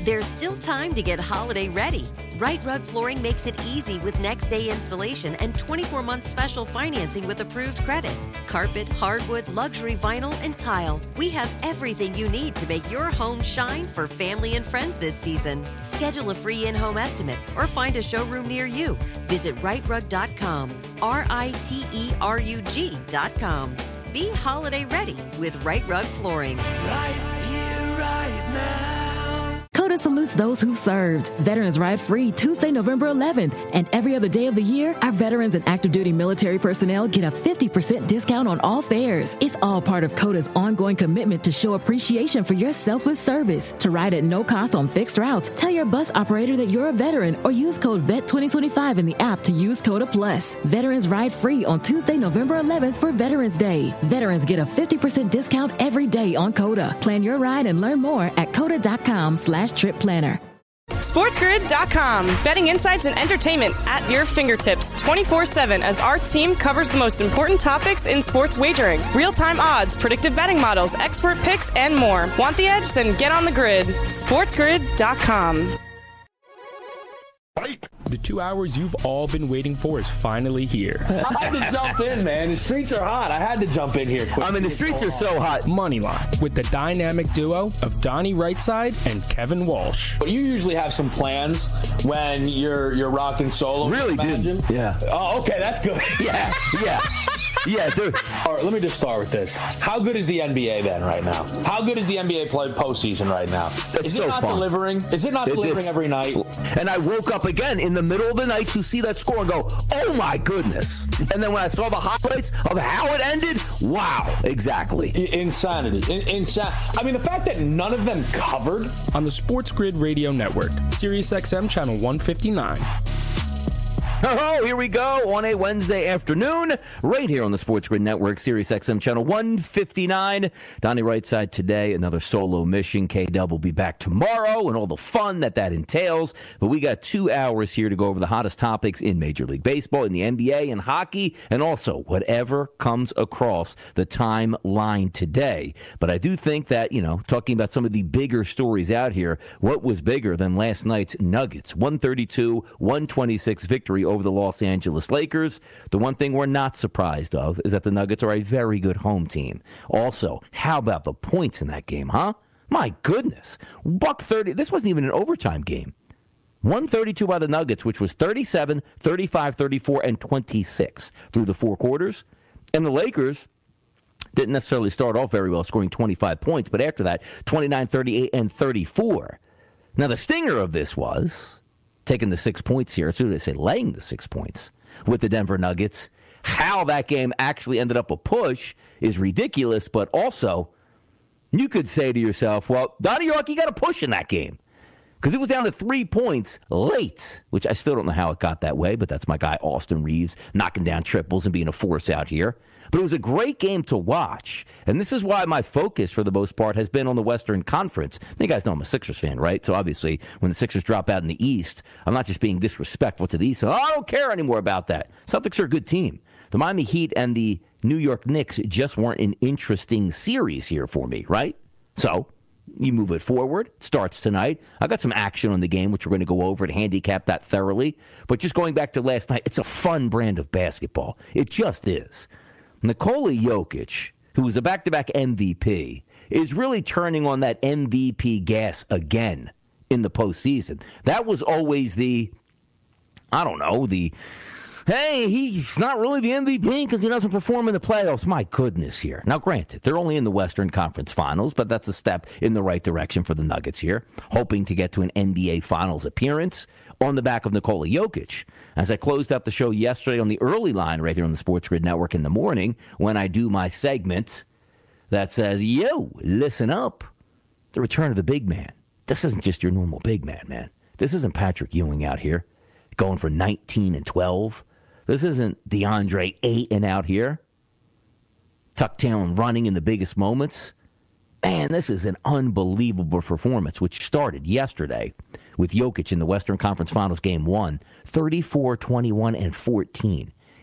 There's still time to get holiday ready. Right Rug Flooring makes it easy with next day installation and 24-month special financing with approved credit. Carpet, hardwood, luxury vinyl, and tile. We have everything you need to make your home shine for family and friends this season. Schedule a free in-home estimate or find a showroom near you. Visit rightrug.com. RITERUG.com. Be holiday ready with Right Rug Flooring. Right here, right now. COTA salutes those who've served. Veterans Ride Free Tuesday, November 11th. And every other day of the year, our veterans and active duty military personnel get a 50% discount on all fares. It's all part of COTA's ongoing commitment to show appreciation for your selfless service. To ride at no cost on fixed routes, tell your bus operator that you're a veteran or use code VET2025 in the app to use COTA Plus. Veterans Ride Free on Tuesday, November 11th for Veterans Day. Veterans get a 50% discount every day on COTA. Plan your ride and learn more at COTA.com/trip planner. SportsGrid.com. Betting insights and entertainment at your fingertips 24/7 as our team covers the most important topics in sports wagering. Real-time odds, predictive betting models, expert picks, and more. Want the edge? Then get on the grid. SportsGrid.com. The 2 hours you've all been waiting for is finally here. I had to jump in, man. The streets are hot. I had to jump in here quick. I mean, the streets are so hot. Moneyline with the dynamic duo of Donnie Rightside and Kevin Walsh. But you usually have some plans when you're rocking solo. Really did. Yeah. Oh, okay, that's good. Yeah. Yeah, dude. All right, let me just start with this. How good is the NBA then right now? How good is the NBA postseason right now? Is it not delivering? Is it not delivering every night? And I woke up again in the middle of the night to see that score and go, oh my goodness. And then when I saw the highlights of how it ended, wow, exactly. Insanity. I mean, the fact that none of them covered. On the Sports Grid Radio Network, SiriusXM Channel 159. Oh, here we go on a Wednesday afternoon, right here on the Sports Grid Network, SiriusXM Channel 159. Donnie Rightside today, another solo mission. K-Dub will be back tomorrow and all the fun that entails. But we got 2 hours here to go over the hottest topics in Major League Baseball, in the NBA, and hockey, and also whatever comes across the timeline today. But I do think that, talking about some of the bigger stories out here, what was bigger than last night's Nuggets? 132-126 victory over the Los Angeles Lakers. The one thing we're not surprised of is that the Nuggets are a very good home team. Also, how about the points in that game, huh? My goodness. $130. This wasn't even an overtime game. 132 by the Nuggets, which was 37, 35, 34, and 26 through the four quarters. And the Lakers didn't necessarily start off very well, scoring 25 points, but after that, 29, 38, and 34. Now, the stinger of this was taking the 6 points here, as soon as they say laying the 6 points with the Denver Nuggets. How that game actually ended up a push is ridiculous, but also you could say to yourself, well, Donnie, you're lucky you got a push in that game because it was down to 3 points late, which I still don't know how it got that way, but that's my guy Austin Reeves knocking down triples and being a force out here. But it was a great game to watch, and this is why my focus, for the most part, has been on the Western Conference. You guys know I'm a Sixers fan, right? So obviously, when the Sixers drop out in the East, I'm not just being disrespectful to the East. I don't care anymore about that. Celtics are a good team. The Miami Heat and the New York Knicks just weren't an interesting series here for me, right? So you move it forward. It starts tonight. I got some action on the game, which we're going to go over and handicap that thoroughly. But just going back to last night, it's a fun brand of basketball. It just is. Nikola Jokic, who was a back-to-back MVP, is really turning on that MVP gas again in the postseason. That was always hey, he's not really the MVP because he doesn't perform in the playoffs. My goodness here. Now, granted, they're only in the Western Conference Finals, but that's a step in the right direction for the Nuggets here, hoping to get to an NBA Finals appearance on the back of Nikola Jokic. As I closed out the show yesterday on the early line right here on the Sports Grid Network in the morning, when I do my segment that says, yo, listen up, the return of the big man. This isn't just your normal big man. This isn't Patrick Ewing out here going for 19 and 12. This isn't DeAndre Ayton out here tuck tail and running in the biggest moments. Man, this is an unbelievable performance, which started yesterday with Jokic in the Western Conference Finals Game 1, 34, 21, and 14.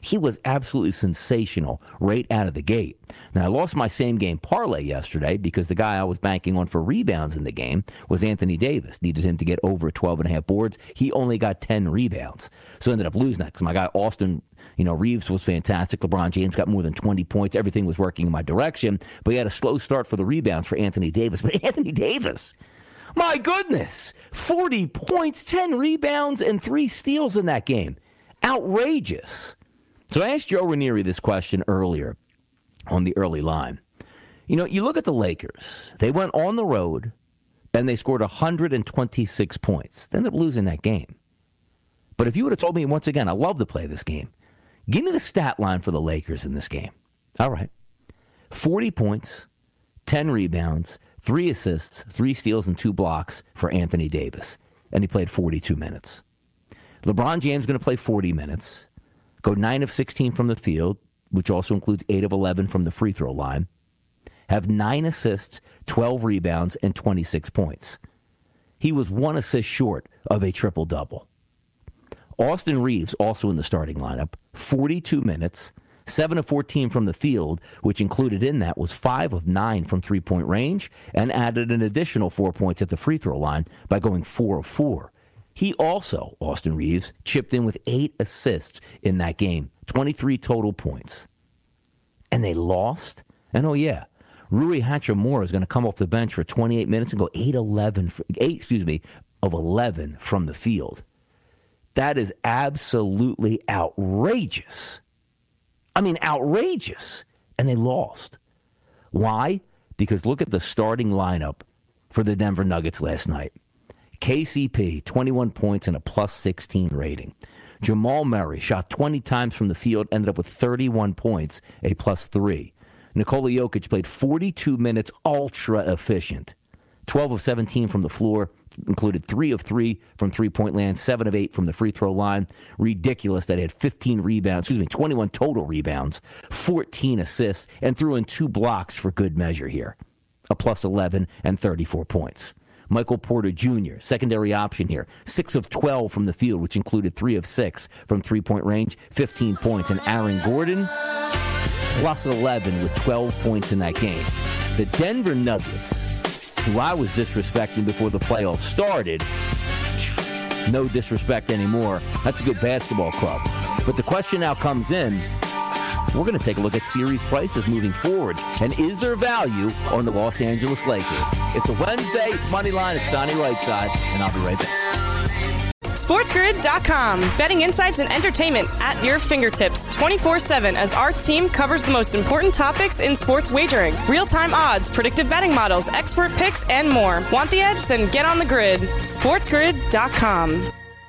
He was absolutely sensational right out of the gate. Now, I lost my same game parlay yesterday because the guy I was banking on for rebounds in the game was Anthony Davis. Needed him to get over 12.5 boards. He only got 10 rebounds. So I ended up losing that because my guy Austin Reeves was fantastic. LeBron James got more than 20 points. Everything was working in my direction. But he had a slow start for the rebounds for Anthony Davis. But Anthony Davis, my goodness, 40 points, 10 rebounds, and 3 steals in that game. Outrageous. So I asked Joe Ranieri this question earlier on the early line. You look at the Lakers. They went on the road, and they scored 126 points. They ended up losing that game. But if you would have told me, once again, I love to play this game, give me the stat line for the Lakers in this game. All right. 40 points, 10 rebounds, 3 assists, 3 steals, and 2 blocks for Anthony Davis. And he played 42 minutes. LeBron James is going to play 40 minutes, go 9 of 16 from the field, which also includes 8 of 11 from the free throw line, have 9 assists, 12 rebounds, and 26 points. He was 1 assist short of a triple-double. Austin Reeves, also in the starting lineup, 42 minutes, 7 of 14 from the field, which included in that was 5 of 9 from three-point range, and added an additional 4 points at the free throw line by going 4 of 4. He also, Austin Reeves, chipped in with 8 assists in that game, 23 total points. And they lost? And Rui Hachimura is going to come off the bench for 28 minutes and go 8 of 11 from the field. That is absolutely outrageous. I mean, outrageous. And they lost. Why? Because look at the starting lineup for the Denver Nuggets last night. KCP, 21 points and a plus 16 rating. Jamal Murray shot 20 times from the field, ended up with 31 points, a plus 3. Nikola Jokic played 42 minutes, ultra efficient. 12 of 17 from the floor, included 3 of 3 from three-point land, 7 of 8 from the free throw line. Ridiculous that he had 21 total rebounds, 14 assists, and threw in 2 blocks for good measure here. A plus 11 and 34 points. Michael Porter Jr., secondary option here, 6 of 12 from the field, which included 3 of 6 from three-point range, 15 points. And Aaron Gordon, plus 11 with 12 points in that game. The Denver Nuggets, who I was disrespecting before the playoffs started, no disrespect anymore. That's a good basketball club. But the question now comes in, we're going to take a look at series prices moving forward. And is there value on the Los Angeles Lakers? It's a Wednesday, it's Moneyline, it's Donnie Rightside, and I'll be right back. SportsGrid.com. Betting insights and entertainment at your fingertips 24/7 as our team covers the most important topics in sports wagering. Real-time odds, predictive betting models, expert picks, and more. Want the edge? Then get on the grid. SportsGrid.com.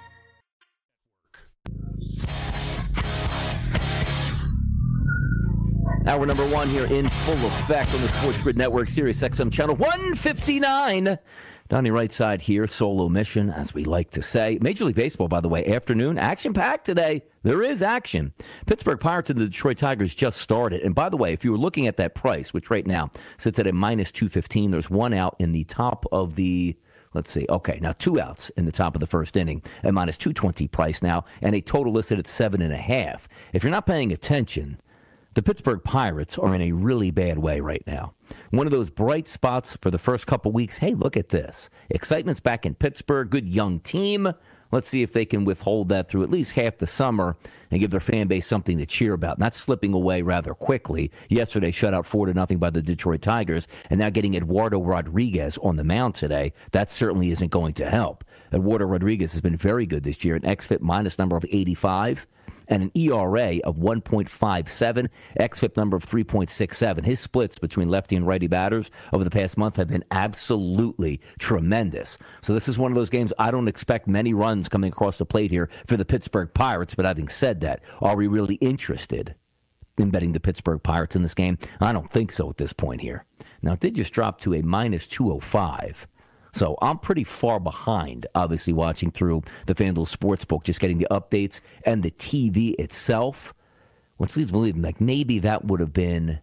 Hour number 1 here in full effect on the Sports Grid Network, Sirius XM Channel 159. Donnie Rightside here, solo mission, as we like to say. Major League Baseball, by the way, afternoon, action-packed today. There is action. Pittsburgh Pirates and the Detroit Tigers just started. And by the way, if you were looking at that price, which right now sits at a minus 215, there's 1 out in the top of the... Let's see. Okay, now 2 outs in the top of the first inning at minus 220 price now, and a total listed at 7.5. If you're not paying attention, the Pittsburgh Pirates are in a really bad way right now. One of those bright spots for the first couple weeks. Hey, look at this. Excitement's back in Pittsburgh. Good young team. Let's see if they can withhold that through at least half the summer and give their fan base something to cheer about. Not slipping away rather quickly. Yesterday, shut out 4-0 by the Detroit Tigers, and now getting Eduardo Rodriguez on the mound today. That certainly isn't going to help. Eduardo Rodriguez has been very good this year. An xFIP minus number of 85. And an ERA of 1.57, xFIP number of 3.67. His splits between lefty and righty batters over the past month have been absolutely tremendous. So this is one of those games I don't expect many runs coming across the plate here for the Pittsburgh Pirates. But having said that, are we really interested in betting the Pittsburgh Pirates in this game? I don't think so at this point here. Now, it did just drop to a minus 205. So I'm pretty far behind, obviously, watching through the FanDuel Sportsbook, just getting the updates and the TV itself, which leads me to believe like maybe that would have been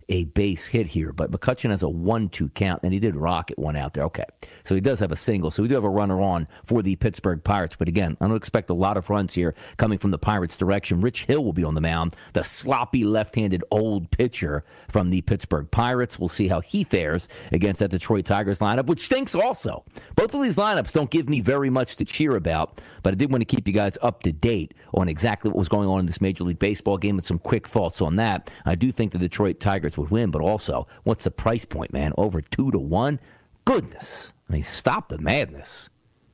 a base hit here, but McCutchen has a 1-2 count, and he did rocket one out there. Okay, so he does have a single, so we do have a runner on for the Pittsburgh Pirates, but again, I don't expect a lot of runs here coming from the Pirates' direction. Rich Hill will be on the mound, the sloppy left-handed old pitcher from the Pittsburgh Pirates. We'll see how he fares against that Detroit Tigers lineup, which stinks also. Both of these lineups don't give me very much to cheer about, but I did want to keep you guys up to date on exactly what was going on in this Major League Baseball game and some quick thoughts on that. I do think the Detroit Tigers would win, but also, what's the price point, man? Over 2-1? Goodness. I mean, stop the madness.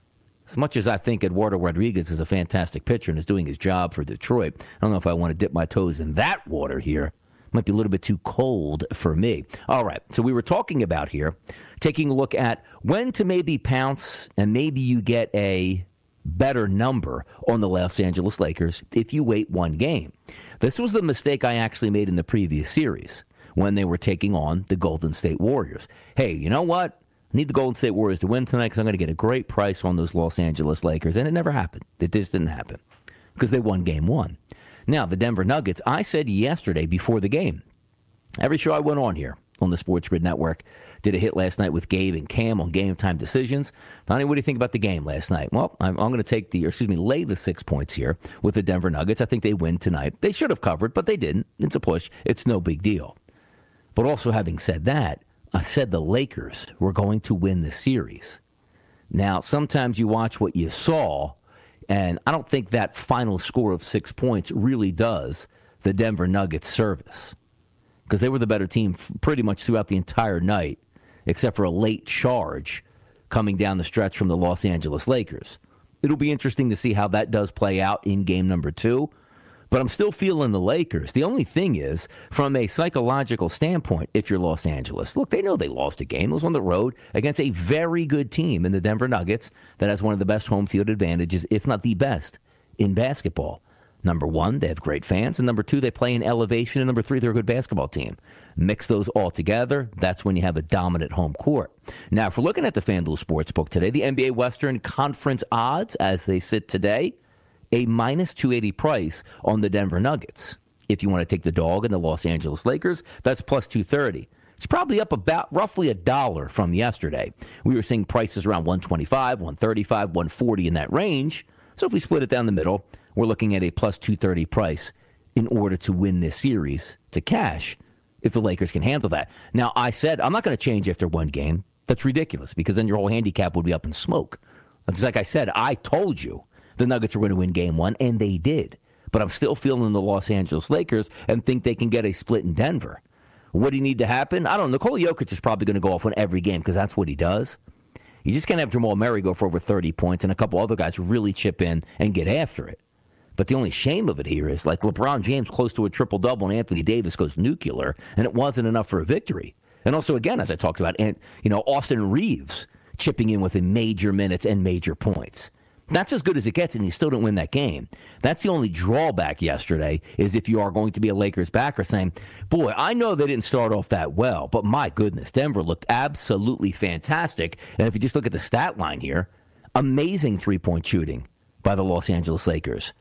As much as I think Eduardo Rodriguez is a fantastic pitcher and is doing his job for Detroit, I don't know if I want to dip my toes in that water here. Might be a little bit too cold for me. All right, so we were talking about here, taking a look at when to maybe pounce and maybe you get a better number on the Los Angeles Lakers if you wait one game. This was the mistake I actually made in the previous series when they were taking on the Golden State Warriors. Hey, you know what? I need the Golden State Warriors to win tonight because I'm going to get a great price on those Los Angeles Lakers. And it never happened. It just didn't happen because they won game one. Now, the Denver Nuggets, I said yesterday before the game, every show I went on here on the Sports Grid Network, did a hit last night with Gabe and Cam on game time decisions. Donnie, what do you think about the game last night? Well, I'm going to lay the 6 points here with the Denver Nuggets. I think they win tonight. They should have covered, but they didn't. It's a push. It's no big deal. But also having said that, I said the Lakers were going to win the series. Now, sometimes you watch what you saw, and I don't think that final score of 6 points really does the Denver Nuggets service because they were the better team pretty much throughout the entire night, except for a late charge coming down the stretch from the Los Angeles Lakers. It'll be interesting to see how that does play out in game number 2, but I'm still feeling the Lakers. The only thing is, from a psychological standpoint, if you're Los Angeles, look, they know they lost a game. It was on the road against a very good team in the Denver Nuggets that has one of the best home field advantages, if not the best, in basketball. Number one, they have great fans, and number two, they play in elevation, and number three, they're a good basketball team. Mix those all together, that's when you have a dominant home court. Now, if we're looking at the FanDuel Sportsbook today, the NBA Western Conference odds, as they sit today, a minus 280 price on the Denver Nuggets. If you want to take the dog and the Los Angeles Lakers, that's plus 230. It's probably up about roughly $1 from yesterday. We were seeing prices around 125, 135, 140 in that range. So if we split it down the middle, we're looking at a plus 230 price in order to win this series to cash if the Lakers can handle that. Now, I said I'm not going to change after one game. That's ridiculous because then your whole handicap would be up in smoke. It's like I said, I told you the Nuggets were going to win game one, and they did. But I'm still feeling the Los Angeles Lakers and think they can get a split in Denver. What do you need to happen? I don't know. Nikola Jokic is probably going to go off on every game because that's what he does. You just can't have Jamal Murray go for over 30 points and a couple other guys really chip in and get after it. But the only shame of it here is like LeBron James close to a triple-double and Anthony Davis goes nuclear, and it wasn't enough for a victory. And also, again, as I talked about, Austin Reeves chipping in with major minutes and major points. That's as good as it gets, and you still don't win that game. That's the only drawback yesterday, is if you are going to be a Lakers backer saying, boy, I know they didn't start off that well, but my goodness, Denver looked absolutely fantastic. And if you just look at the stat line here, amazing three-point shooting by the Los Angeles Lakers.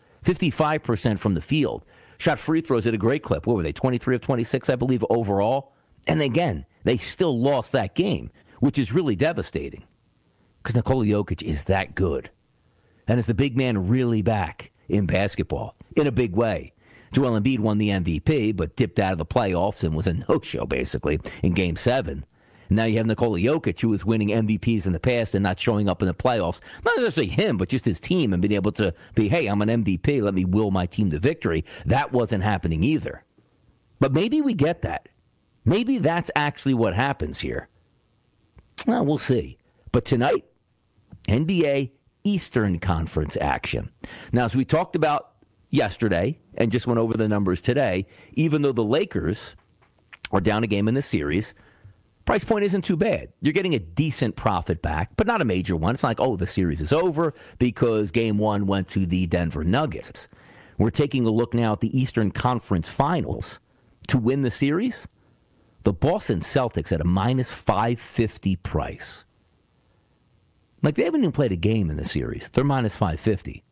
55% from the field. Shot free throws at a great clip. What were they, 23 of 26, I believe, overall? And again, they still lost that game, which is really devastating because Nikola Jokic is that good. And is the big man really back in basketball in a big way? Joel Embiid won the MVP, but dipped out of the playoffs and was a no-show, basically, in Game 7. And now you have Nikola Jokic, who was winning MVPs in the past and not showing up in the playoffs. Not necessarily him, but just his team and being able to be, hey, I'm an MVP, let me will my team to victory. That wasn't happening either. But maybe we get that. Maybe that's actually what happens here. Well, we'll see. But tonight, NBA Eastern Conference action. Now, as we talked about yesterday and just went over the numbers today, even though the Lakers are down a game in this series, price point isn't too bad. You're getting a decent profit back, but not a major one. It's not like, oh, the series is over because game one went to the Denver Nuggets. We're taking a look now at the Eastern Conference Finals. To win the series, the Boston Celtics at a minus 550 price. Like, they haven't even played a game in the series. They're minus 550.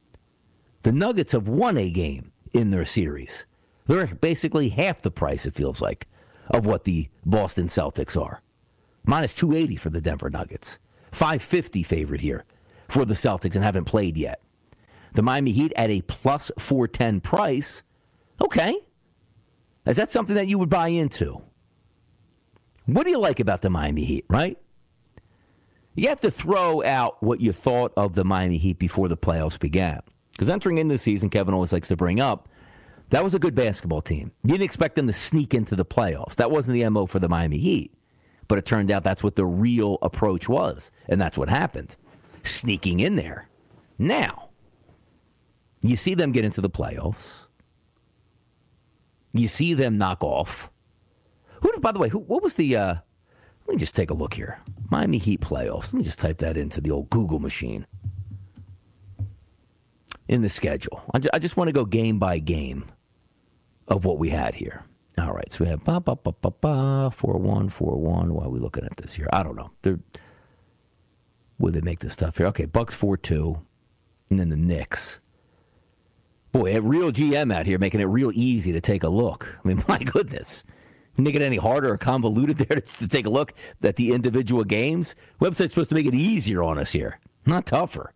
The Nuggets have won a game in their series. They're basically half the price, it feels like, of what the Boston Celtics are. Minus 280 for the Denver Nuggets. 550 favorite here for the Celtics and haven't played yet. The Miami Heat at a plus 410 price. Okay. Is that something that you would buy into? What do you like about the Miami Heat, right? You have to throw out what you thought of the Miami Heat before the playoffs began. Because entering into the season, Kevin always likes to bring up, that was a good basketball team. You didn't expect them to sneak into the playoffs. That wasn't the MO for the Miami Heat. But it turned out that's what the real approach was. And that's what happened. Sneaking in there. Now, you see them get into the playoffs. You see them knock off. By the way, what was the... let me just take a look here. Miami Heat playoffs. Let me just type that into the old Google machine. In the schedule. I just want to go game by game of what we had here. All right, so we have 4-1, 4-1. Why are we looking at this here? I don't know. Would they make this stuff here? Okay, Bucks 4-2, and then the Knicks. Boy, a real GM out here making it real easy to take a look. I mean, my goodness. Make it any harder or convoluted there to take a look at the individual games? Website's supposed to make it easier on us here, not tougher.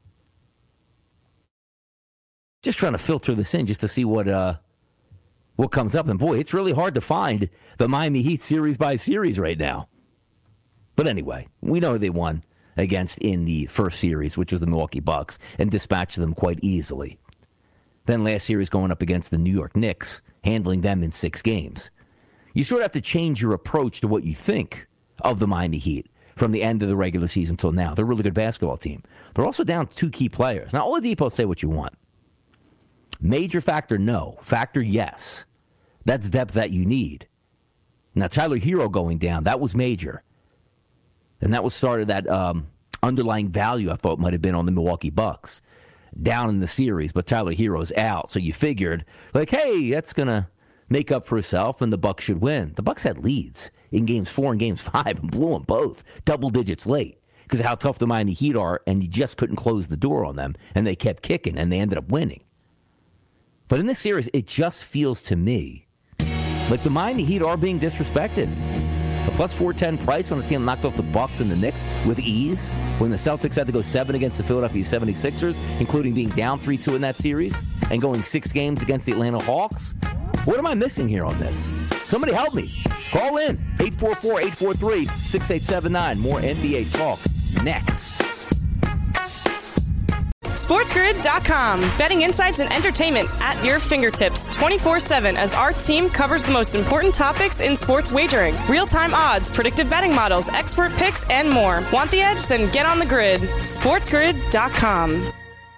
Just trying to filter this in just to see what comes up. And boy, it's really hard to find the Miami Heat series by series right now. But anyway, we know they won against in the first series, which was the Milwaukee Bucks, and dispatched them quite easily. Then last series going up against the New York Knicks, handling them in 6 games. You sort of have to change your approach to what you think of the Miami Heat from the end of the regular season till now. They're a really good basketball team. They're also down 2 key players. Now, Oladipo, say what you want. Major factor, no. Factor, yes. That's depth that you need. Now, Tyler Hero going down, that was major. And that was started that underlying value I thought might have been on the Milwaukee Bucks. Down in the series, but Tyler Hero's out. So you figured, like, hey, that's going to make up for itself, and the Bucks should win. The Bucks had leads in Games 4 and Games 5 and blew them both, double digits late, because of how tough the Miami Heat are, and you just couldn't close the door on them, and they kept kicking, and they ended up winning. But in this series, it just feels to me like the Miami Heat are being disrespected. A plus 410 price on a team knocked off the Bucks and the Knicks with ease when the Celtics had to go 7 against the Philadelphia 76ers, including being down 3-2 in that series, and going 6 games against the Atlanta Hawks. What am I missing here on this? Somebody help me. Call in. 844-843-6879. More NBA talk next. SportsGrid.com. Betting insights and entertainment at your fingertips 24/7 as our team covers the most important topics in sports wagering. Real-time odds, predictive betting models, expert picks, and more. Want the edge? Then get on the grid. SportsGrid.com.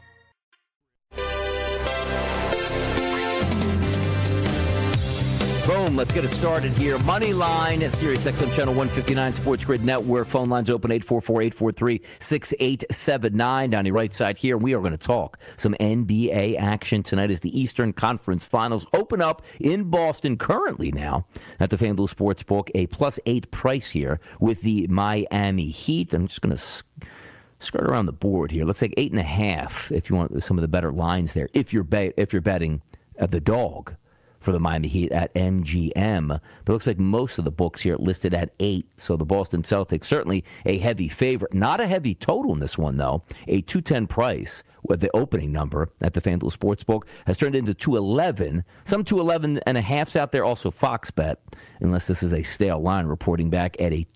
Boom, let's get it started here. Money line at Sirius XM Channel 159 Sports Grid Network. Phone lines open 844-843-6879. Down the right side here, we are going to talk some NBA action tonight as the Eastern Conference Finals open up in Boston currently now at the FanDuel Sportsbook. A +8 price here with the Miami Heat. I'm just going to skirt around the board here. Looks like 8.5 if you want some of the better lines there. If you're betting the dog for the Miami Heat at MGM. But it looks like most of the books here listed at 8. So the Boston Celtics, certainly a heavy favorite. Not a heavy total in this one, though. A 210 price with the opening number at the FanDuel Sportsbook has turned into 211. Some 211.5s out there. Also Fox Bet, unless this is a stale line, reporting back at a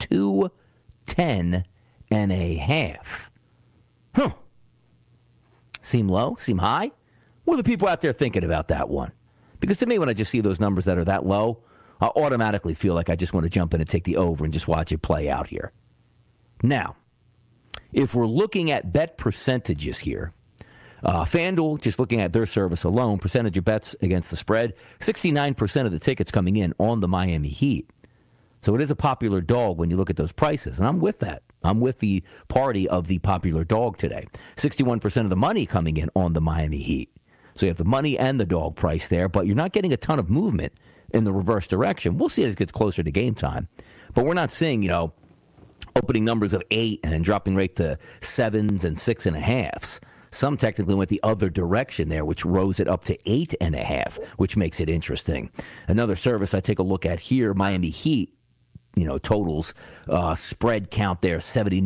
210.5. Huh. Seem low? Seem high? What are the people out there thinking about that one? Because to me, when I just see those numbers that are that low, I automatically feel like I just want to jump in and take the over and just watch it play out here. Now, if we're looking at bet percentages here, FanDuel, just looking at their service alone, percentage of bets against the spread, 69% of the tickets coming in on the Miami Heat. So it is a popular dog when you look at those prices, and I'm with that. I'm with the party of the popular dog today. 61% of the money coming in on the Miami Heat. So you have the money and the dog price there, but you're not getting a ton of movement in the reverse direction. We'll see as it gets closer to game time. But we're not seeing, opening numbers of 8 and then dropping right to 7s and 6.5s. Some technically went the other direction there, which rose it up to 8.5, which makes it interesting. Another service I take a look at here, Miami Heat, totals, spread count there,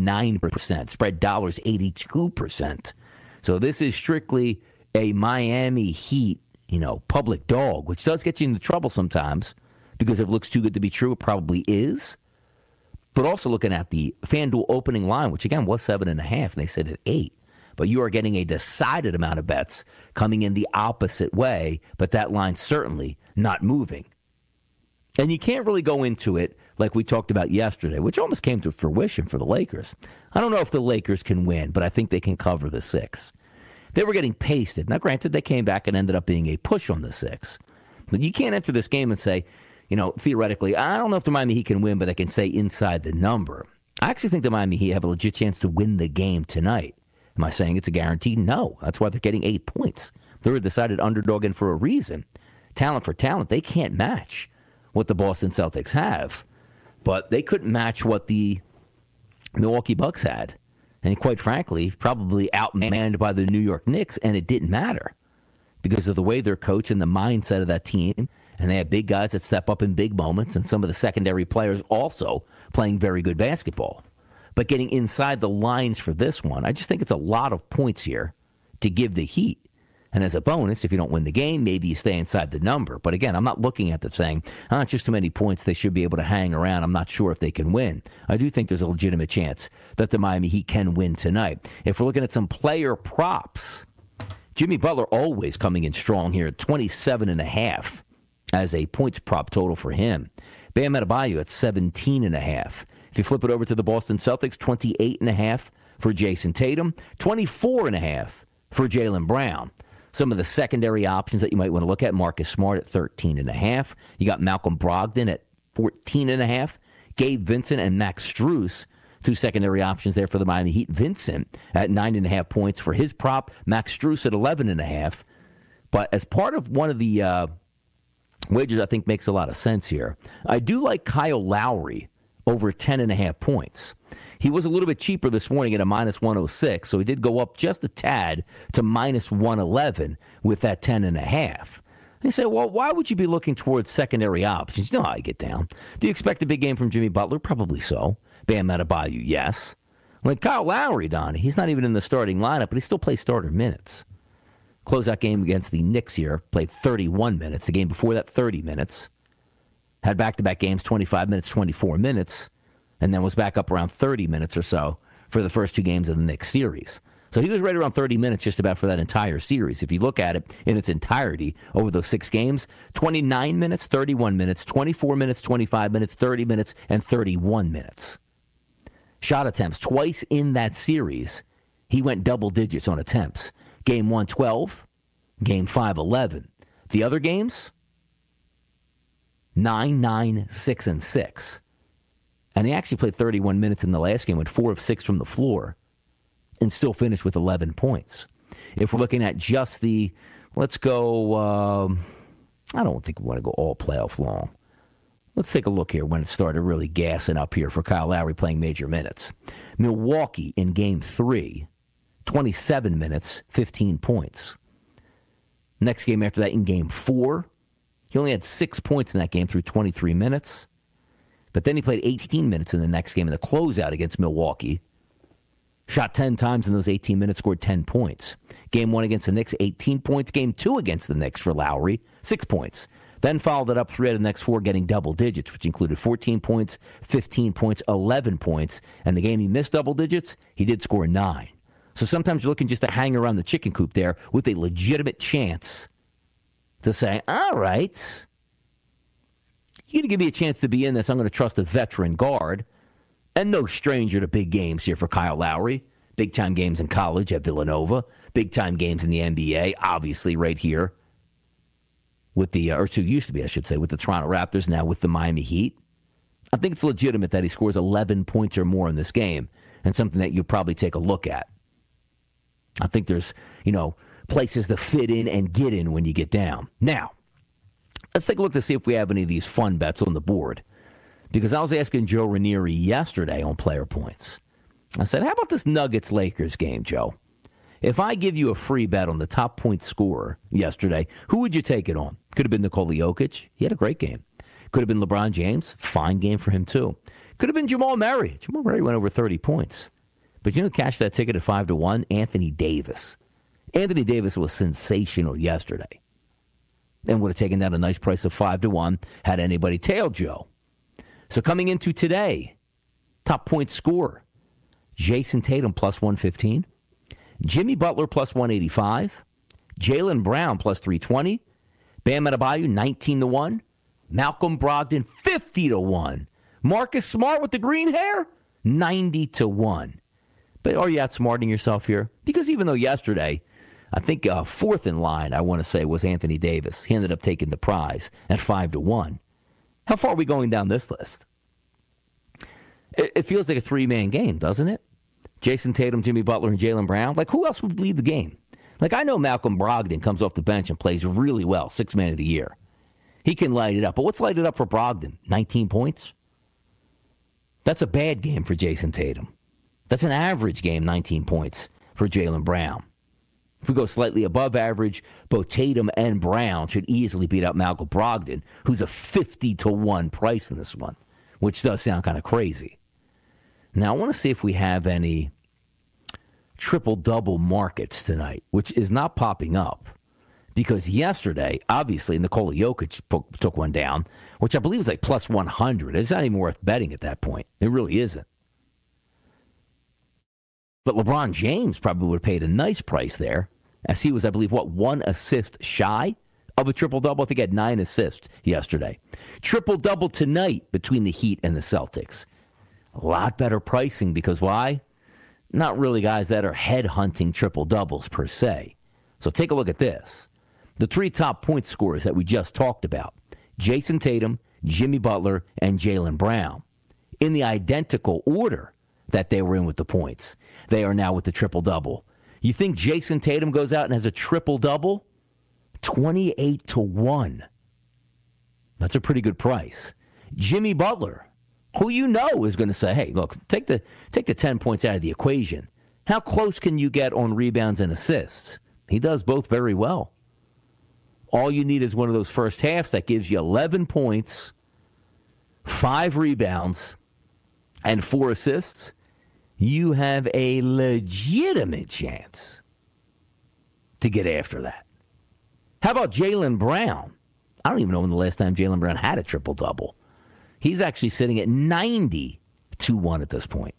79%. Spread dollars, 82%. So this is strictly a Miami Heat, public dog, which does get you into trouble sometimes because if it looks too good to be true, it probably is. But also looking at the FanDuel opening line, which again was 7.5, and they said at 8. But you are getting a decided amount of bets coming in the opposite way, but that line certainly not moving. And you can't really go into it like we talked about yesterday, which almost came to fruition for the Lakers. I don't know if the Lakers can win, but I think they can cover the 6. They were getting pasted. Now, granted, they came back and ended up being a push on the 6. But you can't enter this game and say, theoretically, I don't know if the Miami Heat can win, but they can stay inside the number. I actually think the Miami Heat have a legit chance to win the game tonight. Am I saying it's a guarantee? No. That's why they're getting 8 points. They're a decided underdog, and for a reason. Talent for talent, they can't match what the Boston Celtics have. But they couldn't match what the Milwaukee Bucks had. And quite frankly, probably outmanned by the New York Knicks, and it didn't matter because of the way they're coached and the mindset of that team. And they have big guys that step up in big moments, and some of the secondary players also playing very good basketball. But getting inside the lines for this one, I just think it's a lot of points here to give the Heat. And as a bonus, if you don't win the game, maybe you stay inside the number. But again, I'm not looking at them saying, it's just too many points. They should be able to hang around. I'm not sure if they can win. I do think there's a legitimate chance that the Miami Heat can win tonight. If we're looking at some player props, Jimmy Butler always coming in strong here at 27.5 as a points prop total for him. Bam Adebayo at 17.5. If you flip it over to the Boston Celtics, 28.5 for Jason Tatum, 24.5 for Jaylen Brown. Some of the secondary options that you might want to look at, Marcus Smart at 13.5. You got Malcolm Brogdon at 14.5. Gabe Vincent and Max Strus, 2 secondary options there for the Miami Heat. Vincent at 9.5 points for his prop. Max Strus at 11.5. But as part of one of the wagers I think makes a lot of sense here, I do like Kyle Lowry over 10.5 points. He was a little bit cheaper this morning at a minus 106, so he did go up just a tad to minus 111 with that 10.5. They say, well, why would you be looking towards secondary options? You know how I get down. Do you expect a big game from Jimmy Butler? Probably so. Bam Adebayo, yes. Like Kyle Lowry, Donnie, he's not even in the starting lineup, but he still plays starter minutes. Closeout game against the Knicks here, played 31 minutes. The game before that, 30 minutes. Had back-to-back games, 25 minutes, 24 minutes. And then was back up around 30 minutes or so for the first 2 games of the Knicks series. So he was right around 30 minutes just about for that entire series. If you look at it in its entirety over those 6 games, 29 minutes, 31 minutes, 24 minutes, 25 minutes, 30 minutes, and 31 minutes. Shot attempts, twice in that series, he went double digits on attempts. Game 1, 12. Game 5, 11. The other games, 9, 9, 6, and 6. And he actually played 31 minutes in the last game, went 4 of 6 from the floor, and still finished with 11 points. If we're looking at just the, let's go, I don't think we want to go all playoff long. Let's take a look here when it started really gassing up here for Kyle Lowry playing major minutes. Milwaukee in Game 3, 27 minutes, 15 points. Next game after that in Game 4, he only had 6 points in that game through 23 minutes. But then he played 18 minutes in the next game in the closeout against Milwaukee. Shot 10 times in those 18 minutes, scored 10 points. Game 1 against the Knicks, 18 points. Game 2 against the Knicks for Lowry, 6 points. Then followed it up 3 out of the next 4, getting double digits, which included 14 points, 15 points, 11 points. And the game he missed double digits, he did score 9. So sometimes you're looking just to hang around the chicken coop there with a legitimate chance to say, all right, you're going to give me a chance to be in this. I'm going to trust a veteran guard. And no stranger to big games here for Kyle Lowry. Big-time games in college at Villanova. Big-time games in the NBA, obviously right here. With the, or so used to be, I should say, with the Toronto Raptors, now with the Miami Heat. I think it's legitimate that he scores 11 points or more in this game. And something that you'll probably take a look at. I think there's, places to fit in and get in when you get down. Now, let's take a look to see if we have any of these fun bets on the board. Because I was asking Joe Ranieri yesterday on player points. I said, how about this Nuggets-Lakers game, Joe? If I give you a free bet on the top point scorer yesterday, who would you take it on? Could have been Nikola Jokic. He had a great game. Could have been LeBron James. Fine game for him, too. Could have been Jamal Murray. Jamal Murray went over 30 points. But you know, cash that ticket at 5-1? Anthony Davis. Anthony Davis was sensational yesterday. And would have taken that a nice price of 5-1 had anybody tailed Joe. So coming into today, top point scorer, Jason Tatum plus 115. Jimmy Butler plus 185. Jaylen Brown plus 320. Bam Adebayo 19-1. Malcolm Brogdon 50-1. Marcus Smart with the green hair 90-1. But are you outsmarting yourself here? Because even though yesterday, I think fourth in line, I want to say, was Anthony Davis. He ended up taking the prize at 5-1. How far are we going down this list? It feels like a three-man game, doesn't it? Jason Tatum, Jimmy Butler, and Jaylen Brown. Like, who else would lead the game? Like, I know Malcolm Brogdon comes off the bench and plays really well, sixth man of the year. He can light it up. But what's lighted up for Brogdon? 19 points? That's a bad game for Jason Tatum. That's an average game, 19 points for Jaylen Brown. If we go slightly above average, both Tatum and Brown should easily beat out Malcolm Brogdon, who's a 50-1 price in this one, which does sound kind of crazy. Now, I want to see if we have any triple-double markets tonight, which is not popping up. Because yesterday, obviously, Nikola Jokic took one down, which I believe is like plus 100. It's not even worth betting at that point. It really isn't. But LeBron James probably would have paid a nice price there, as he was, I believe, one assist shy of a triple-double. I think he had 9 assists yesterday. Triple-double tonight between the Heat and the Celtics. A lot better pricing because why? Not really guys that are head-hunting triple-doubles per se. So take a look at this. The 3 top point scorers that we just talked about, Jason Tatum, Jimmy Butler, and Jaylen Brown, in the identical order that they were in with the points. They are now with the triple-double. You think Jason Tatum goes out and has a triple-double? 28-1. That's a pretty good price. Jimmy Butler, who you know is going to say, hey, look, take the 10 points out of the equation. How close can you get on rebounds and assists? He does both very well. All you need is one of those first halves that gives you 11 points, 5 rebounds, and 4 assists. You have a legitimate chance to get after that. How about Jaylen Brown? I don't even know when the last time Jaylen Brown had a triple-double. He's actually sitting at 90-1 at this point.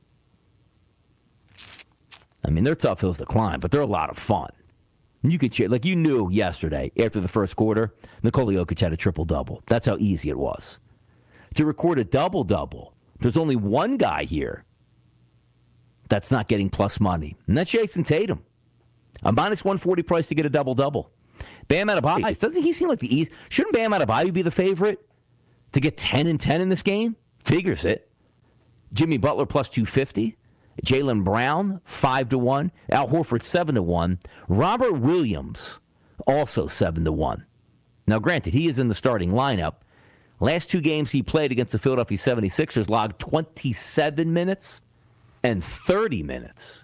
I mean, they're tough hills to climb, but they're a lot of fun. You could cheer. Like you knew yesterday, after the first quarter, Nikola Jokic had a triple-double. That's how easy it was. To record a double-double, there's only one guy here that's not getting plus money, and that's Jason Tatum. A minus 140 price to get a double-double. Bam Adebayo, doesn't he seem like the easy? Shouldn't Bam Adebayo be the favorite to get 10-10 in this game? Figures it. Jimmy Butler plus 250. Jaylen Brown 5-1. Al Horford 7-1. Robert Williams also 7-1. Now, granted, he is in the starting lineup. Last 2 games he played against the Philadelphia 76ers logged 27 minutes and 30 minutes.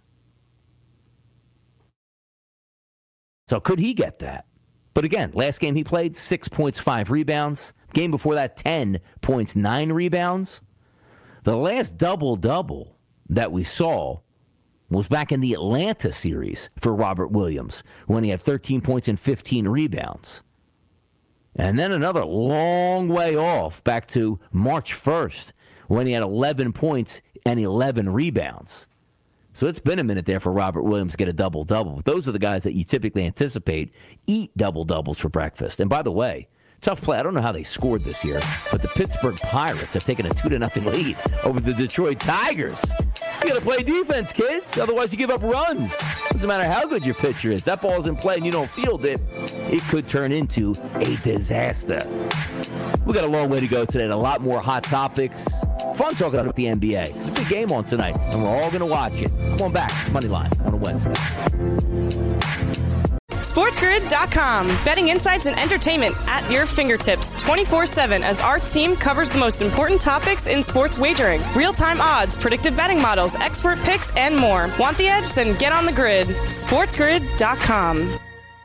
So could he get that? But again, last game he played, 6 points, 5 rebounds. Game before that, 10 points, 9 rebounds. The last double-double that we saw was back in the Atlanta series for Robert Williams when he had 13 points and 15 rebounds. And then another long way off back to March 1st when he had 11 points and 11 rebounds. So it's been a minute there for Robert Williams to get a double-double. But those are the guys that you typically anticipate eat double-doubles for breakfast. And by the way, tough play. I don't know how they scored this year, but the Pittsburgh Pirates have taken a 2-0 lead over the Detroit Tigers. You got to play defense, kids. Otherwise, you give up runs. Doesn't matter how good your pitcher is. That ball's in play and you don't field it, it could turn into a disaster. We got a long way to go today and a lot more hot topics. Fun talking about the NBA. It's a big game on tonight, and we're all going to watch it. Come on back. It's Moneyline on a Wednesday. SportsGrid.com. Betting insights and entertainment at your fingertips 24/7 as our team covers the most important topics in sports wagering. Real-time odds, predictive betting models, expert picks, and more. Want the edge? Then get on the grid. SportsGrid.com.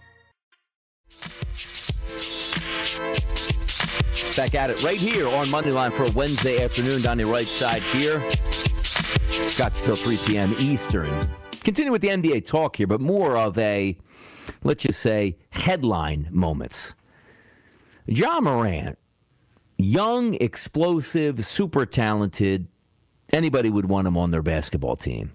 Back at it right here on Moneyline for a Wednesday afternoon. Donnie Right side here. Got you till 3 p.m. Eastern. Continue with the NBA talk here, but more of a, let's just say, headline moments. Ja Morant, young, explosive, super talented. Anybody would want him on their basketball team.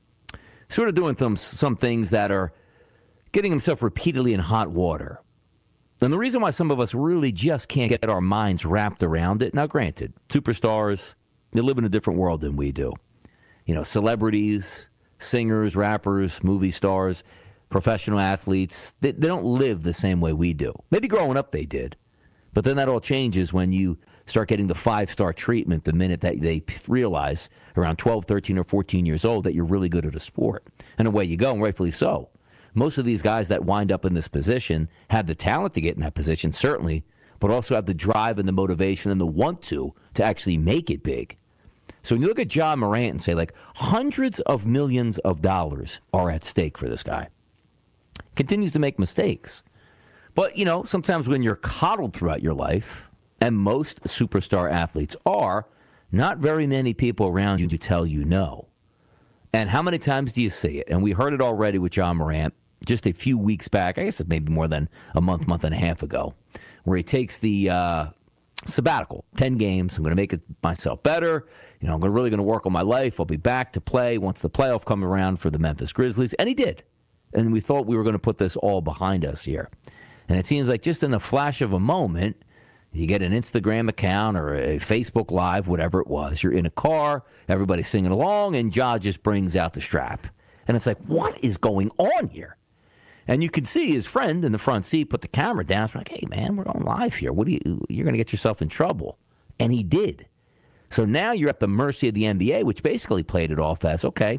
Sort of doing some things that are getting himself repeatedly in hot water. And the reason why some of us really just can't get our minds wrapped around it, now granted, superstars, they live in a different world than we do. You know, celebrities, singers, rappers, movie stars, professional athletes, they don't live the same way we do. Maybe growing up they did. But then that all changes when you start getting the 5-star treatment the minute that they realize around 12, 13, or 14 years old that you're really good at a sport. And away you go, and rightfully so. Most of these guys that wind up in this position have the talent to get in that position, certainly, but also have the drive and the motivation and the want to actually make it big. So when you look at Ja Morant and say, like, hundreds of millions of dollars are at stake for this guy. Continues to make mistakes. But, you know, sometimes when you're coddled throughout your life, and most superstar athletes are, not very many people around you to tell you no. And how many times do you see it? And we heard it already with Ja Morant just a few weeks back. I guess it's maybe more than a month and a half ago, where he takes the sabbatical, 10 games. I'm going to make it myself better. You know, I'm really going to work on my life. I'll be back to play once the playoff come around for the Memphis Grizzlies. And he did. And we thought we were going to put this all behind us here. And it seems like just in the flash of a moment, you get an Instagram account or a Facebook Live, whatever it was. You're in a car, everybody's singing along, and Ja just brings out the strap. And it's like, what is going on here? And you can see his friend in the front seat put the camera down. It's like, hey, man, we're on live here. You're going to get yourself in trouble. And he did. So now you're at the mercy of the NBA, which basically played it off as, okay,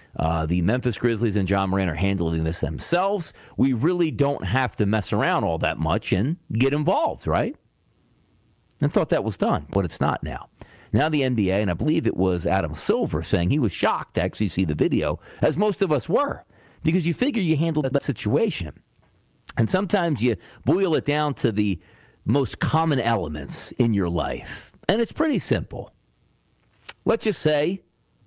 the Memphis Grizzlies and Ja Morant are handling this themselves. We really don't have to mess around all that much and get involved, right? And thought that was done, but it's not now. Now the NBA, and I believe it was Adam Silver saying he was shocked to actually see the video, as most of us were, because you figure you handled that situation. And sometimes you boil it down to the most common elements in your life. And it's pretty simple. Let's just say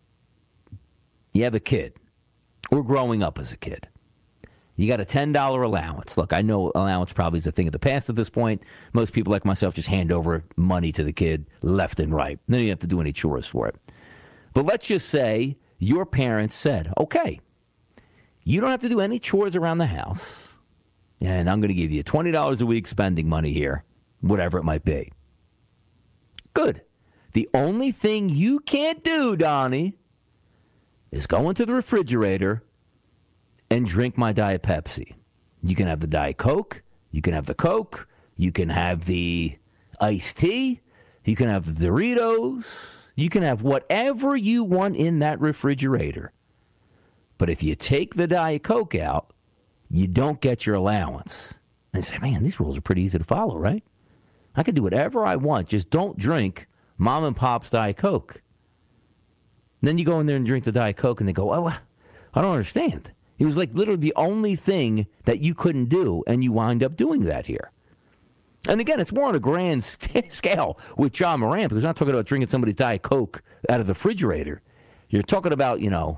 you have a kid, or growing up as a kid. You got a $10 allowance. Look, I know allowance probably is a thing of the past at this point. Most people like myself just hand over money to the kid left and right. Then you don't have to do any chores for it. But let's just say your parents said, okay, you don't have to do any chores around the house, and I'm going to give you $20 a week spending money here, whatever it might be. Good. The only thing you can't do, Donnie, is go into the refrigerator and drink my Diet Pepsi. You can have the Diet Coke. You can have the Coke. You can have the iced tea. You can have the Doritos. You can have whatever you want in that refrigerator. But if you take the Diet Coke out, you don't get your allowance. And say, man, these rules are pretty easy to follow, right? I can do whatever I want. Just don't drink Mom and Pop's Diet Coke. And then you go in there and drink the Diet Coke, and they go, oh, I don't understand. It was like literally the only thing that you couldn't do, and you wind up doing that here. And again, it's more on a grand scale with Ja Morant, because we're not talking about drinking somebody's Diet Coke out of the refrigerator. You're talking about, you know,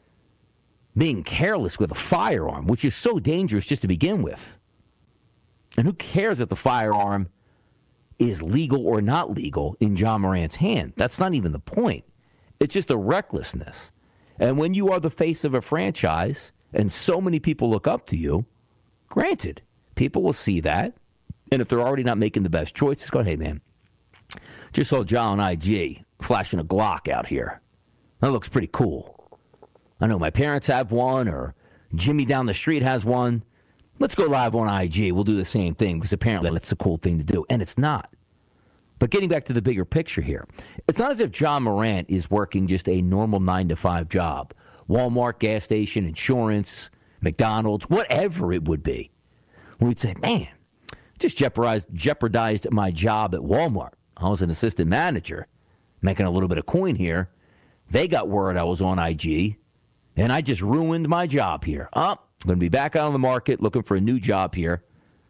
being careless with a firearm, which is so dangerous just to begin with. And who cares if the firearm is legal or not legal in Ja Morant's hand? That's not even the point. It's just a recklessness. And when you are the face of a franchise and so many people look up to you, granted, people will see that. And if they're already not making the best choices, go, hey, man, just saw Ja on IG flashing a Glock out here. That looks pretty cool. I know my parents have one, or Jimmy down the street has one. Let's go live on IG. We'll do the same thing, because apparently that's the cool thing to do. And it's not. But getting back to the bigger picture here, it's not as if Ja Morant is working just a normal 9-to-5 job. Walmart, gas station, insurance, McDonald's, whatever it would be. we'd say, man, just jeopardized my job at Walmart. I was an assistant manager, making a little bit of coin here. They got word I was on IG, and I just ruined my job here. I'm going to be back out on the market looking for a new job here.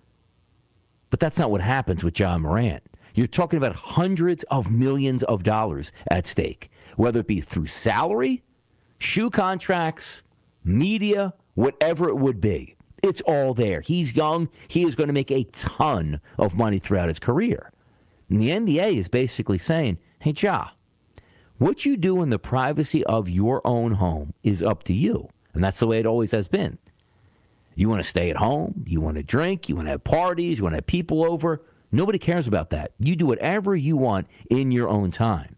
But that's not what happens with Ja Morant. You're talking about hundreds of millions of dollars at stake, whether it be through salary, shoe contracts, media, whatever it would be. It's all there. He's young. He is going to make a ton of money throughout his career. And the NBA is basically saying, hey, Ja, what you do in the privacy of your own home is up to you. And that's the way it always has been. You want to stay at home, you want to drink, you want to have parties, you want to have people over. Nobody cares about that. You do whatever you want in your own time.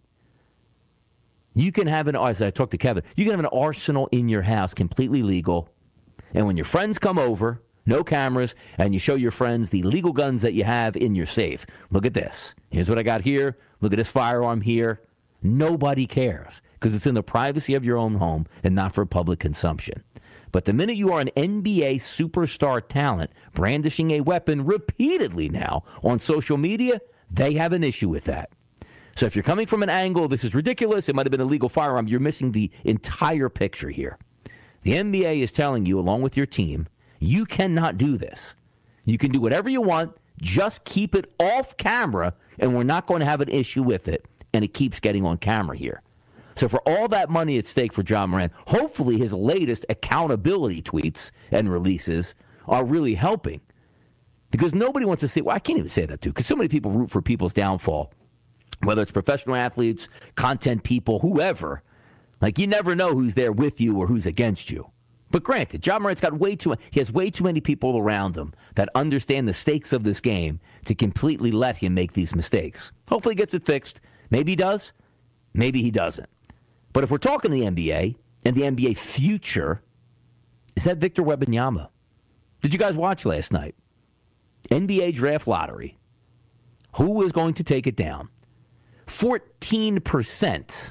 You can have as I talked to Kevin, you can have an arsenal in your house, completely legal. And when your friends come over, no cameras, and you show your friends the legal guns that you have in your safe. Look at this. Here's what I got here. Look at this firearm here. Nobody cares because it's in the privacy of your own home and not for public consumption. But the minute you are an NBA superstar talent brandishing a weapon repeatedly now on social media, they have an issue with that. So if you're coming from an angle, this is ridiculous, it might have been a legal firearm, you're missing the entire picture here. The NBA is telling you, along with your team, you cannot do this. You can do whatever you want, just keep it off camera, and we're not going to have an issue with it. And it keeps getting on camera here. So for all that money at stake for Ja Morant, hopefully his latest accountability tweets and releases are really helping. Because nobody wants to say, well, I can't even say that too, because so many people root for people's downfall, whether it's professional athletes, content people, whoever. Like, you never know who's there with you or who's against you. But granted, Ja Morant's got he has way too many people around him that understand the stakes of this game to completely let him make these mistakes. Hopefully he gets it fixed. Maybe he does. Maybe he doesn't. But if we're talking the NBA and the NBA future, is that Victor Wembanyama? Did you guys watch last night? NBA draft lottery. Who is going to take it down? 14%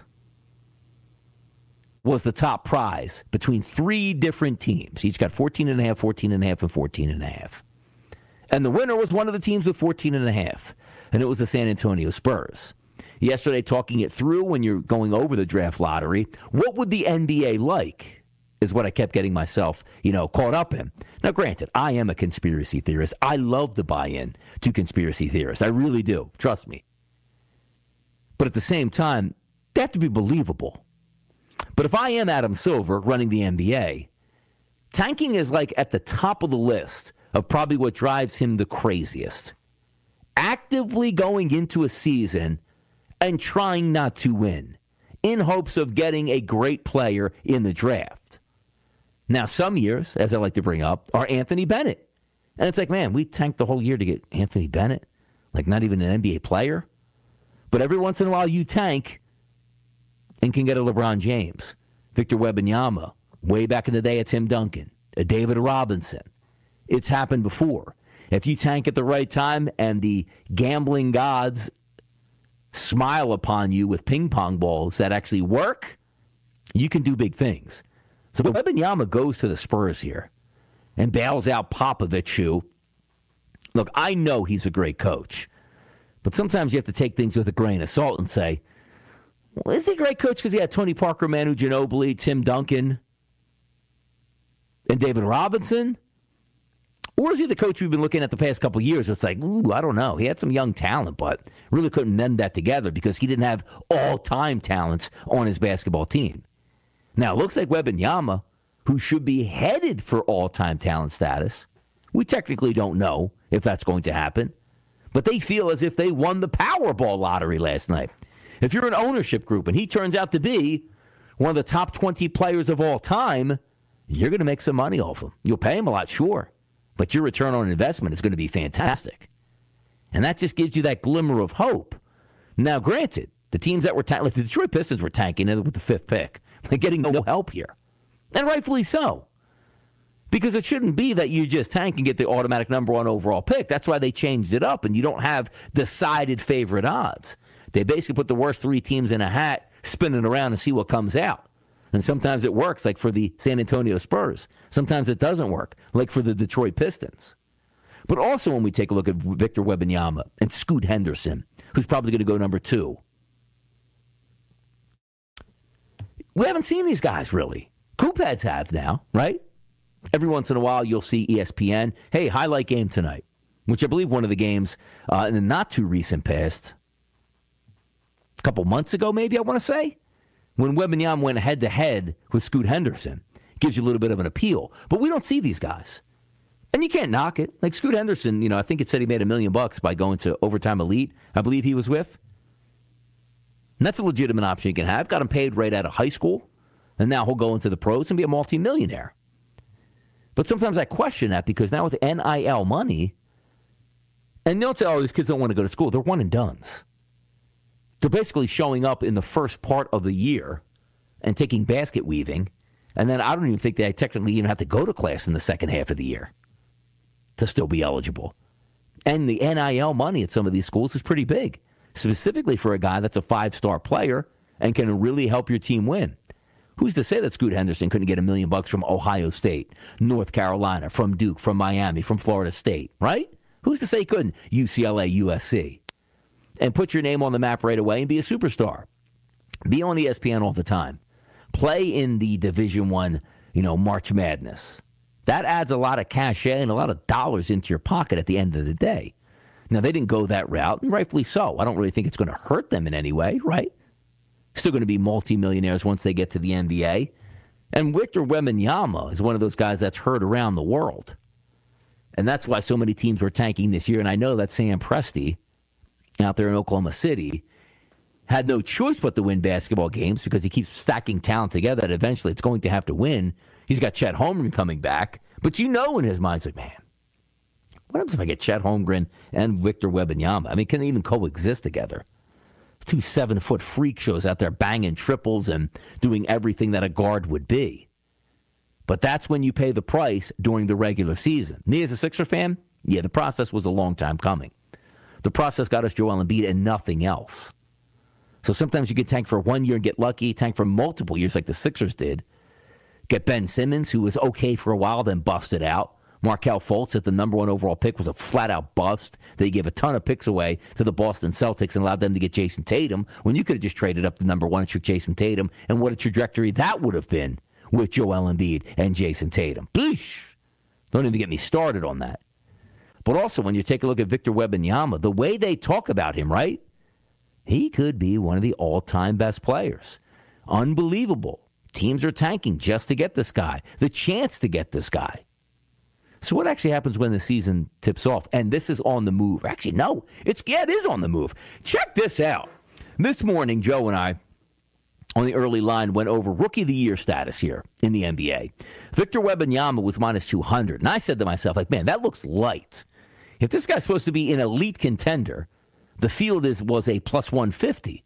was the top prize between three different teams. Each got 14.5, 14.5, and 14.5. And the winner was one of the teams with 14.5, and it was the San Antonio Spurs. Yesterday, talking it through when you're going over the draft lottery, what would the NBA like is what I kept getting myself, caught up in. Now, granted, I am a conspiracy theorist. I love to buy in to conspiracy theorists. I really do. Trust me. But at the same time, they have to be believable. But if I am Adam Silver running the NBA, tanking is like at the top of the list of probably what drives him the craziest. Actively going into a season and trying not to win in hopes of getting a great player in the draft. Now, some years, as I like to bring up, are Anthony Bennett. And it's like, man, we tanked the whole year to get Anthony Bennett, like not even an NBA player. But every once in a while you tank and can get a LeBron James, Victor Wembanyama, way back in the day, a Tim Duncan, a David Robinson. It's happened before. If you tank at the right time and the gambling gods smile upon you with ping pong balls that actually work, you can do big things. So Wembanyama goes to the Spurs here and bails out Popovich, who, look, I know he's a great coach, but sometimes you have to take things with a grain of salt and say, well, is he a great coach because he had Tony Parker, Manu Ginobili, Tim Duncan, and David Robinson? Or is he the coach we've been looking at the past couple of years? It's like, ooh, I don't know. He had some young talent, but really couldn't mend that together because he didn't have all-time talents on his basketball team. Now, it looks like Wembanyama, who should be headed for all-time talent status, we technically don't know if that's going to happen, but they feel as if they won the Powerball lottery last night. If you're an ownership group and he turns out to be one of the top 20 players of all time, you're going to make some money off him. You'll pay him a lot, sure. But your return on investment is going to be fantastic. And that just gives you that glimmer of hope. Now, granted, the teams that were like the Detroit Pistons were tanking with the fifth pick. They're getting no help here. And rightfully so. Because it shouldn't be that you just tank and get the automatic number one overall pick. That's why they changed it up, and you don't have decided favorite odds. They basically put the worst three teams in a hat, spin it around and see what comes out. And sometimes it works, like for the San Antonio Spurs. Sometimes it doesn't work, like for the Detroit Pistons. But also when we take a look at Victor Wembanyama and Scoot Henderson, who's probably going to go number 2. We haven't seen these guys, really. Coopheads have now, right? Every once in a while, you'll see ESPN, hey, highlight game tonight, which I believe one of the games in the not-too-recent past, a couple months ago maybe, I want to say, when Wembanyama went head-to-head with Scoot Henderson. Gives you a little bit of an appeal. But we don't see these guys. And you can't knock it. Like Scoot Henderson, I think it said he made $1 million by going to Overtime Elite, I believe he was with. And that's a legitimate option you can have. Got him paid right out of high school. And now he'll go into the pros and be a multi-millionaire. But sometimes I question that because now with NIL money, and they'll say, these kids don't want to go to school. They're one and dones. They're basically showing up in the first part of the year and taking basket weaving. And then I don't even think they technically even have to go to class in the second half of the year to still be eligible. And the NIL money at some of these schools is pretty big, specifically for a guy that's a 5-star player and can really help your team win. Who's to say that Scoot Henderson couldn't get $1 million from Ohio State, North Carolina, from Duke, from Miami, from Florida State, right? Who's to say he couldn't? UCLA, USC. And put your name on the map right away and be a superstar. Be on ESPN all the time. Play in the Division I, March Madness. That adds a lot of cachet and a lot of dollars into your pocket at the end of the day. Now, they didn't go that route, and rightfully so. I don't really think it's going to hurt them in any way, right? Still going to be multimillionaires once they get to the NBA. And Victor Wembanyama is one of those guys that's heard around the world. And that's why so many teams were tanking this year. And I know that Sam Presti out there in Oklahoma City had no choice but to win basketball games because he keeps stacking talent together that eventually it's going to have to win. He's got Chet Holmgren coming back. But in his mind, it's like, man, what happens if I get Chet Holmgren and Victor Wembanyama? I mean, can they even coexist together? 2 7-foot freak shows out there banging triples and doing everything that a guard would be. But that's when you pay the price during the regular season. Me as a Sixer fan, yeah, the process was a long time coming. The process got us Joel Embiid and nothing else. So sometimes you can tank for 1 year and get lucky, tank for multiple years like the Sixers did. Get Ben Simmons, who was okay for a while, then busted out. Markelle Fultz at the number 1 overall pick was a flat-out bust. They gave a ton of picks away to the Boston Celtics and allowed them to get Jason Tatum when you could have just traded up the number 1 and took Jason Tatum. And what a trajectory that would have been with Joel Embiid and Jason Tatum. Bleesh! Don't even get me started on that. But also, when you take a look at Victor Wembanyama, the way they talk about him, right? He could be one of the all-time best players. Unbelievable. Teams are tanking just to get this guy. The chance to get this guy. So what actually happens when the season tips off? And this is on the move. Actually, no. It is on the move. Check this out. This morning, Joe and I, on the early line, went over Rookie of the Year status here in the NBA. Victor Wembanyama was minus 200. And I said to myself, man, that looks light. If this guy's supposed to be an elite contender, the field was a plus 150.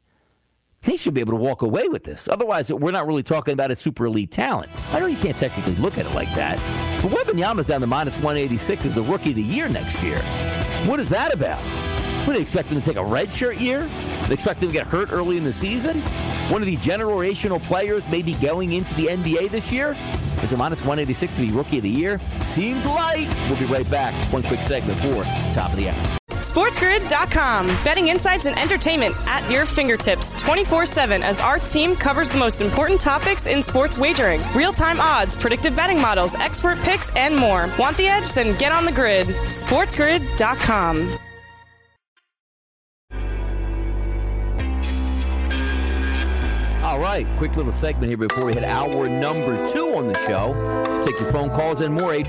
He should be able to walk away with this. Otherwise, we're not really talking about a super elite talent. I know you can't technically look at it like that. But Wembanyama's down to minus 186 as the Rookie of the Year next year. What is that about? Would they expect him to take a redshirt year? They expect him to get hurt early in the season? One of the generational players maybe going into the NBA this year? Is a minus 186 to be Rookie of the Year? Seems light. We'll be right back. One quick segment for the top of the hour. SportsGrid.com. Betting insights and entertainment at your fingertips 24/7 as our team covers the most important topics in sports wagering. Real-time odds, predictive betting models, expert picks, and more. Want the edge? Then get on the grid. SportsGrid.com. All right, quick little segment here before we hit hour number 2 on the show. Take your phone calls and more,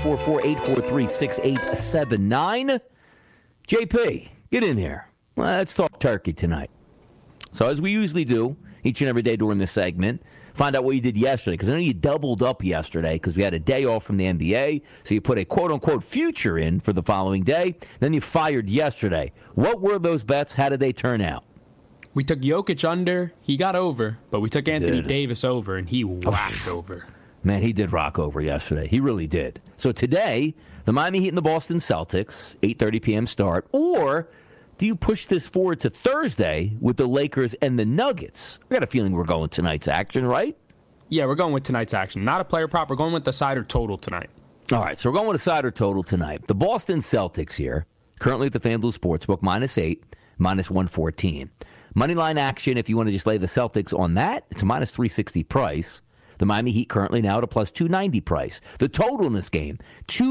844-843-6879. JP, get in here. Let's talk turkey tonight. So as we usually do each and every day during this segment, find out what you did yesterday, because I know you doubled up yesterday because we had a day off from the NBA, so you put a quote-unquote future in for the following day. Then you fired yesterday. What were those bets? How did they turn out? We took Jokic under. He got over. But we took Anthony Davis over, and he whacked over. Man, he did rock over yesterday. He really did. So today, the Miami Heat and the Boston Celtics, 8:30 p.m. start. Or do you push this forward to Thursday with the Lakers and the Nuggets? I got a feeling we're going tonight's action, right? Yeah, we're going with tonight's action. Not a player prop. We're going with the side or total tonight. All right, so we're going with a side or total tonight. The Boston Celtics here, currently at the FanDuel Sportsbook, -8, -114. Moneyline action, if you want to just lay the Celtics on that, it's a -360 price. The Miami Heat currently now at a +290 price. The total in this game,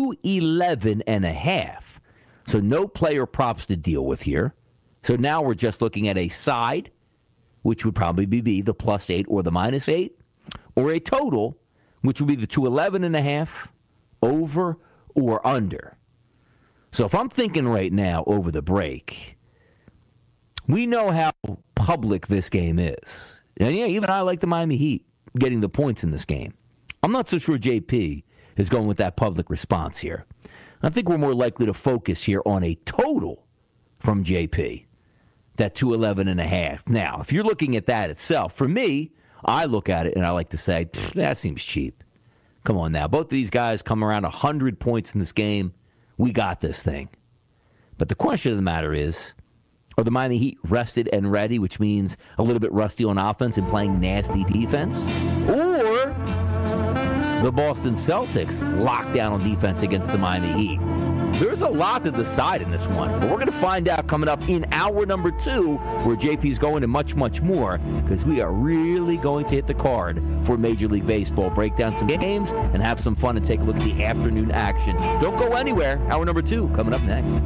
211.5. So no player props to deal with here. So now we're just looking at a side, which would probably be the +8 or the -8, or a total, which would be the 211.5, over or under. So if I'm thinking right now over the break, we know how public this game is. And yeah, even I like the Miami Heat getting the points in this game. I'm not so sure JP is going with that public response here. I think we're more likely to focus here on a total from JP, that 211.5. Now, if you're looking at that itself, for me, I look at it and I like to say, that seems cheap. Come on now. Both of these guys come around 100 points in this game. We got this thing. But the question of the matter is, are the Miami Heat rested and ready, which means a little bit rusty on offense and playing nasty defense? Or the Boston Celtics locked down on defense against the Miami Heat? There's a lot to decide in this one, but we're going to find out coming up in hour number 2, where JP's going to much, much more, because we are really going to hit the card for Major League Baseball. Break down some games and have some fun and take a look at the afternoon action. Don't go anywhere. Hour number 2 coming up next.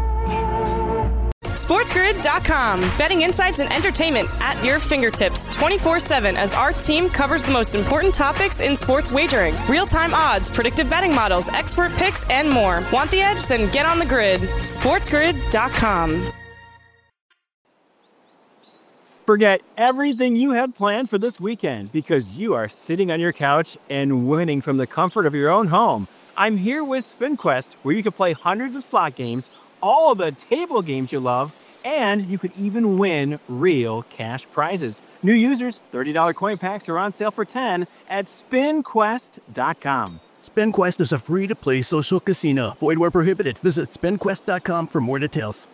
SportsGrid.com. Betting insights and entertainment at your fingertips 24/7 as our team covers the most important topics in sports wagering. Real-time odds, predictive betting models, expert picks, and more. Want the edge? Then get on the grid. SportsGrid.com. Forget everything you had planned for this weekend because you are sitting on your couch and winning from the comfort of your own home. I'm here with SpinQuest, where you can play hundreds of slot games, all of the table games you love, and you could even win real cash prizes. New users, $30 coin packs are on sale for $10 at SpinQuest.com. SpinQuest is a free-to-play social casino. Void where prohibited. Visit SpinQuest.com for more details.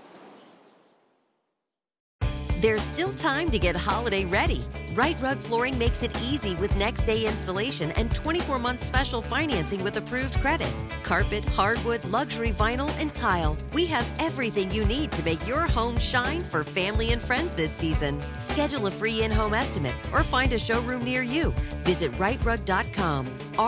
There's still time to get holiday ready. Right Rug Flooring makes it easy with next-day installation and 24-month special financing with approved credit. Carpet, hardwood, luxury vinyl, and tile. We have everything you need to make your home shine for family and friends this season. Schedule a free in-home estimate or find a showroom near you. Visit rightrug.com,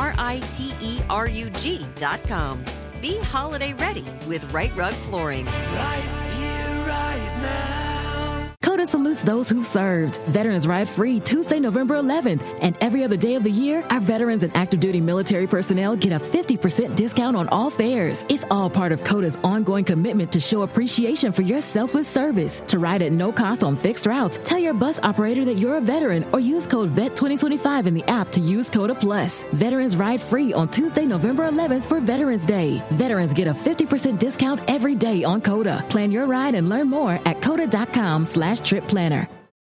RITERUG.com. Be holiday ready with Right Rug Flooring. Right here, right now. COTA salutes those who served. Veterans Ride Free Tuesday, November 11th. And every other day of the year, our veterans and active duty military personnel get a 50% discount on all fares. It's all part of COTA's ongoing commitment to show appreciation for your selfless service. To ride at no cost on fixed routes, tell your bus operator that you're a veteran or use code VET2025 in the app to use COTA Plus. Veterans Ride Free on Tuesday, November 11th for Veterans Day. Veterans get a 50% discount every day on COTA. Plan your ride and learn more at COTA.com/trip planner.